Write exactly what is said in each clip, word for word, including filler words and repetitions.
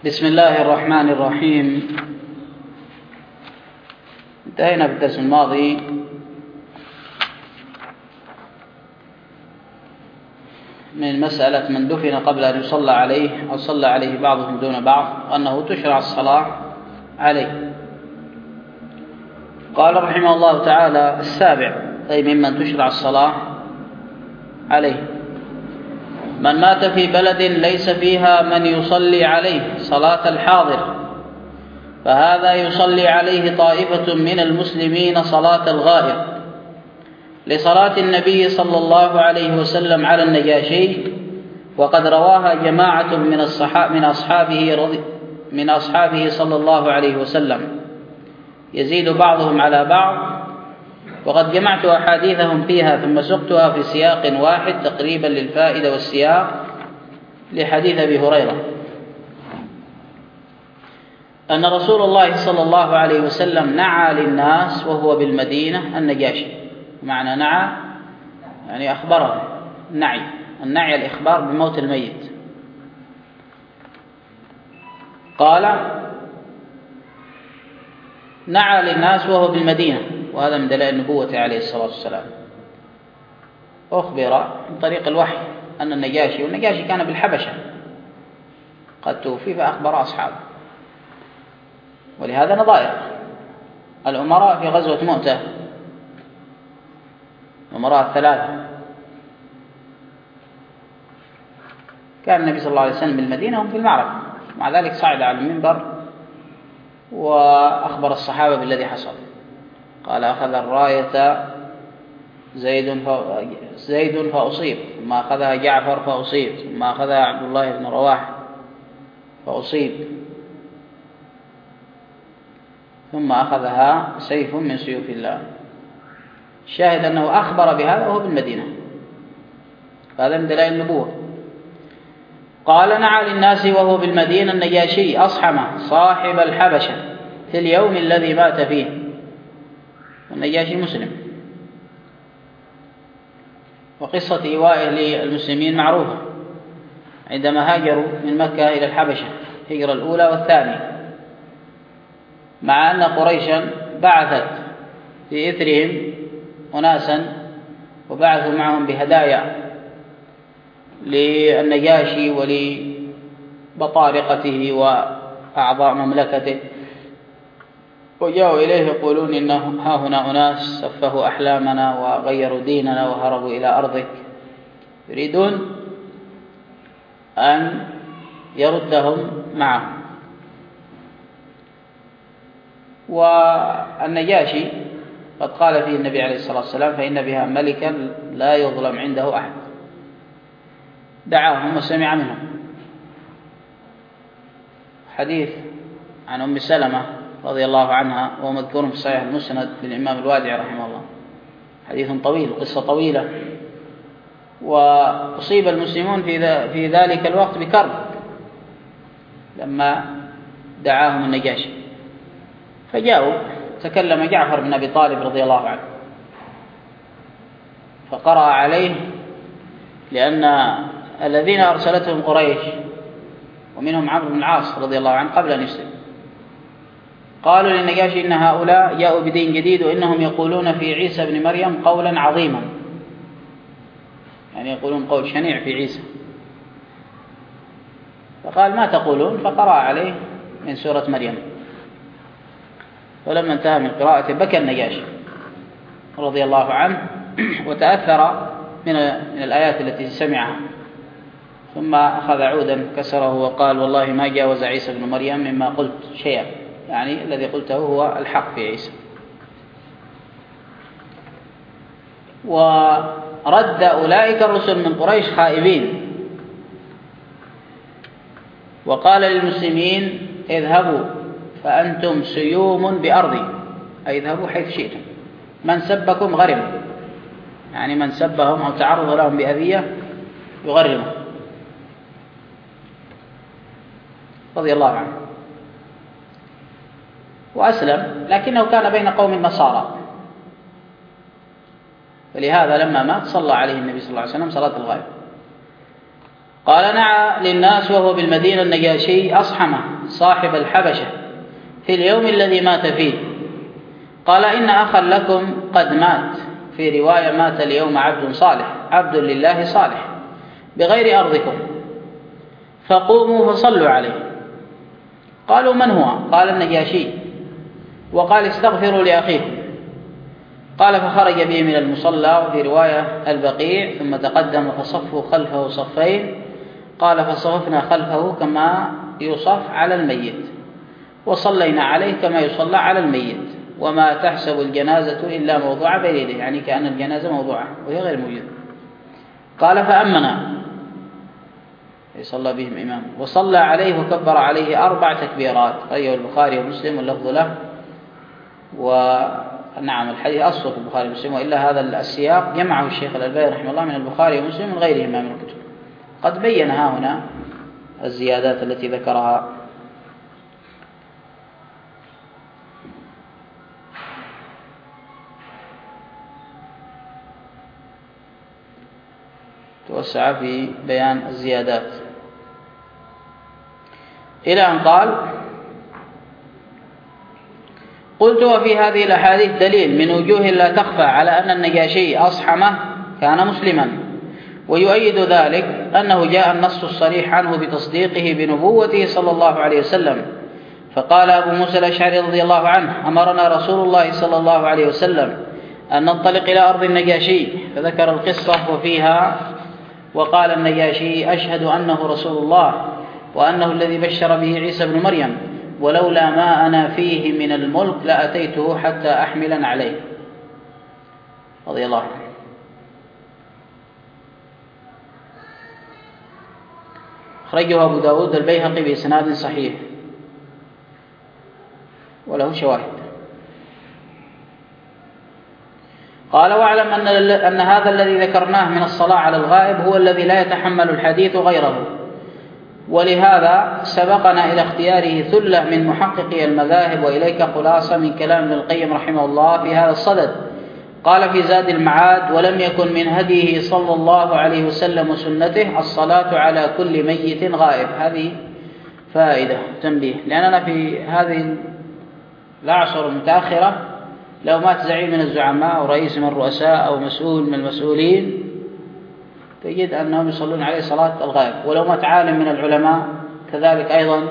بسم الله الرحمن الرحيم. انتهينا في الدرس الماضي من مسألة من دفن قبل أن يصلى عليه أو صلى عليه بعضهم دون بعض وأنه تشرع الصلاة عليه. قال رحمه الله تعالى: السابع، أي ممن تشرع الصلاة عليه: من مات في بلد ليس فيها من يصلي عليه صلاة الحاضر، فهذا يصلي عليه طائفة من المسلمين صلاة الغائب، لصلاة النبي صلى الله عليه وسلم على النجاشي، وقد رواها جماعة من الصحابة من أصحابه رضي من أصحابه صلى الله عليه وسلم، يزيد بعضهم على بعض، وقد جمعت أحاديثهم فيها ثم سقتها في سياق واحد تقريبا للفائدة والسياق لحديث أبي هريرة أن رسول الله صلى الله عليه وسلم نعى للناس وهو بالمدينة النجاشي. معنى نعى يعني أخبره. النعي النعي الإخبار بموت الميت. قال: نعى للناس وهو بالمدينة، وهذا من دلائل النبوة عليه الصلاة والسلام. أخبر من طريق الوحي أن النجاشي والنجاشي كان بالحبشة قد توفي، فأخبر أصحابه. ولهذا نظائر الأمراء في غزوة مؤتة، الأمراء الثلاثة، كان النبي صلى الله عليه وسلم بالمدينة هم في المعركة، مع ذلك صعد على المنبر وأخبر الصحابة بالذي حصل. قال: أخذ الراية زيد زيد فأصيب، ثم أخذها جعفر فأصيب، ثم أخذها عبد الله بن رواحة فأصيب، ثم أخذها سيف من سيوف الله. الشاهد أنه أخبر بهذا وهو بالمدينة، هذا من دلائل النبوة. قال: نعى للناس وهو بالمدينة النجاشي أصحمة صاحب الحبشة في اليوم الذي مات فيه. والنجاشي مسلم، وقصة إيوائه للمسلمين معروفة عندما هاجروا من مكة إلى الحبشة، الهجرة الأولى والثانية، مع أن قريشا بعثت في إثرهم أناسا وبعثوا معهم بهدايا للنجاشي ولبطارقته وأعضاء مملكته، وجاءوا إليه يقولون: إن ها هنا أناس سفهوا أحلامنا وغيروا ديننا وهربوا إلى أرضك، يريدون أن يردهم معهم. والنجاشي قد قال فيه النبي عليه الصلاة والسلام: فإن بها ملكا لا يظلم عنده أحد. دعاهم وسمع منهم. حديث عن أم سلمة رضي الله عنها وهو مذكور في صحيح المسند للإمام الوادعي رحمه الله، حديث طويل، قصة طويلة. وأصيب المسلمون في ذلك الوقت بكرب لما دعاهم النجاشي، فجاءوا تكلم جعفر بن أبي طالب رضي الله عنه فقرأ عليه، لأن الذين أرسلتهم قريش ومنهم عمرو بن العاص رضي الله عنه قبل أن يسلم، قالوا للنجاشي: إن هؤلاء جاءوا بدين جديد وإنهم يقولون في عيسى بن مريم قولا عظيما، يعني يقولون قول شنيع في عيسى. فقال: ما تقولون؟ فقرأ عليه من سورة مريم. ولما انتهى من قراءته بكى النجاشي رضي الله عنه وتأثر من من الآيات التي سمعها، ثم أخذ عودا كسره وقال: والله ما جاوز عيسى بن مريم مما قلت شيئا، يعني الذي قلته هو الحق في عيسى. ورد أولئك الرسل من قريش خائبين، وقال للمسلمين: اذهبوا فأنتم سيوم بأرضي، أي اذهبوا حيث شئتم، من سبكم غرم، يعني من سبهم أو تعرض لهم بأذية يغرمه، رضي الله عنه. وأسلم، لكنه كان بين قوم النصارى، فلهذا لما مات صلى عليه النبي صلى الله عليه وسلم صلاة الغائب. قال: نعى للناس وهو بالمدينة النجاشي أصحمة صاحب الحبشة في اليوم الذي مات فيه؟ قال إن أخا لكم قد مات، في رواية مات اليوم عبد صالح، عبد لله صالح بغير أرضكم، فقوموا فصلوا عليه. قالوا من هو؟ قال النجاشي، وقال استغفروا لأخيكم. قال فخرج به من المصلى، وفي رواية البقيع، ثم تقدم فصفوا خلفه صفين. قال فصففنا خلفه كما يصف على الميت، وصلينا عليه كما يصلى على الميت، وما تحسب الجنازة إلا موضوع بين يديه، يعني كأن الجنازة موضوعة وهي غير موجودة. قال فأمنا، يصلى بهم إمام، وصلى عليه وكبر عليه أربع تكبيرات. أيه البخاري ومسلم واللفظ له. ونعم الحديث أصله في البخاري ومسلم، وإلا هذا السياق جمعه الشيخ الألباني رحمه الله من البخاري ومسلم من غيرهما من الكتب. قد بينها هنا الزيادات التي ذكرها. توسع في بيان الزيادات إلى أن قال: قلت وفي هذه الأحاديث دليل من وجوه لا تخفى على أن النجاشي أصحمه كان مسلما، ويؤيد ذلك أنه جاء النص الصريح عنه بتصديقه بنبوته صلى الله عليه وسلم. فقال أبو موسى الأشعري رضي الله عنه: أمرنا رسول الله صلى الله عليه وسلم أن ننطلق إلى أرض النجاشي، فذكر القصة وفيها: وقال النجاشي: أشهد أنه رسول الله وأنه الذي بشر به عيسى بن مريم، ولولا ما أنا فيه من الملك لأتيته حتى أحملا عليه، رضي الله عنه. أخرجه أبو داود البيهقي بإسناد صحيح وله شواهد. قال: واعلم أن, أن هذا الذي ذكرناه من الصلاة على الغائب هو الذي لا يتحمل الحديث غيره، ولهذا سبقنا إلى اختياره ثلة من محققي المذاهب. وإليك خلاصة من كلام ابن القيم رحمه الله في هذا الصدد. قال في زاد المعاد: ولم يكن من هديه صلى الله عليه وسلم وسنته الصلاة على كل ميت غائب. هذه فائدة تنبيه، لأننا في هذه الأعصر المتأخرة لو مات زعيم من الزعماء أو رئيس من الرؤساء أو مسؤول من المسؤولين تجد أنهم يصلون عليه صلاة الغائب، ولو مات عالم من العلماء كذلك أيضا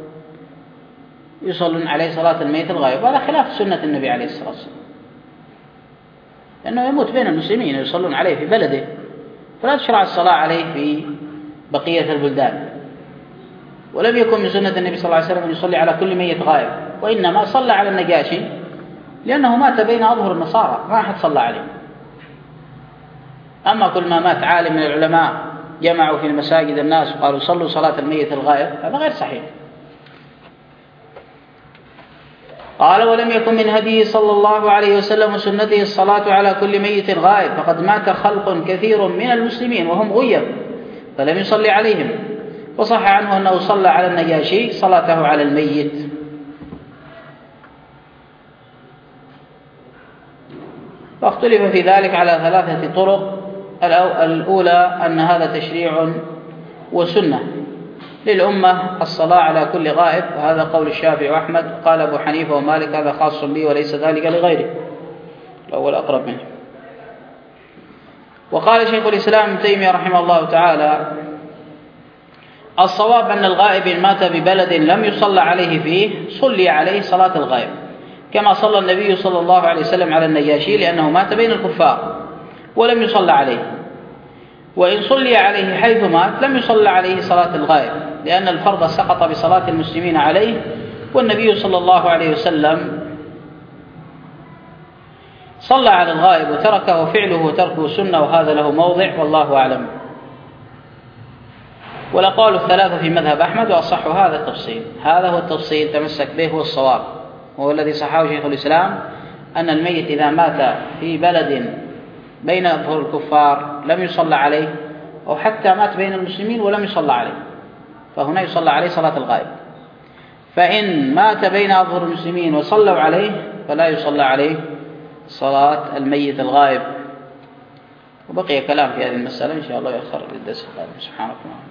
يصلون عليه صلاة الميت الغائب. هذا خلاف سنة النبي عليه الصلاة والسلام، لأنه يموت بين المسلمين يصلون عليه في بلده، فلا تشرع الصلاة عليه في بقية البلدان. ولم يكن من سنة النبي صلى الله عليه وسلم أن يصلي على كل ميت غائب، وإنما صلى على النجاشي لأنه مات بين أظهر النصارى، ما أحد صلى عليه. أما كل ما مات عالم من العلماء جمعوا في المساجد الناس وقالوا صلوا صلاة الميت الغائب، هذا غير صحيح. قال: ولم يكن من هديه صلى الله عليه وسلم وسنته الصلاة على كل ميت غائب، فقد مات خلق كثير من المسلمين وهم غيب فلم يصلي عليهم. وصح عنه أنه صلى على النجاشي صلاته على الميت. فاختلف في ذلك على ثلاثة طرق. الأولى أن هذا تشريع وسنة للأمة الصلاة على كل غائب، وهذا قول الشافعي وأحمد. قال أبو حنيفة ومالك هذا خاص به وليس ذلك لغيره، الأول أقرب منه. وقال شيخ الإسلام ابن تيمية رحمه الله تعالى: الصواب أن الغائب إن مات ببلد لم يصلى عليه فيه صلي عليه صلاة الغائب، كما صلى النبي صلى الله عليه وسلم على النجاشي لأنه مات بين الكفار ولم يصلى عليه. وإن صلي عليه حيث مات لم يصلى عليه صلاة الغائب، لأن الفرض سقط بصلاة المسلمين عليه، والنبي صلى الله عليه وسلم صلى على الغائب وتركه، وفعله وتركه سنة، وهذا له موضع والله أعلم. والأقوال الثلاثة في مذهب أحمد، وأصح هذا التفصيل. هذا هو التفصيل تمسك به هو الصواب، وهو الذي صححه شيخ الإسلام، أن الميت إذا مات في بلد بين أظهر الكفار لم يصلى عليه، أو حتى مات بين المسلمين ولم يصلى عليه، فهنا يصلى عليه صلاة الغائب. فإن مات بين أظهر المسلمين وصلوا عليه فلا يصلى عليه صلاة الميت الغائب. وبقي كلام في هذه المسألة إن شاء الله يؤخر للدرس القادم. سبحانك اللهم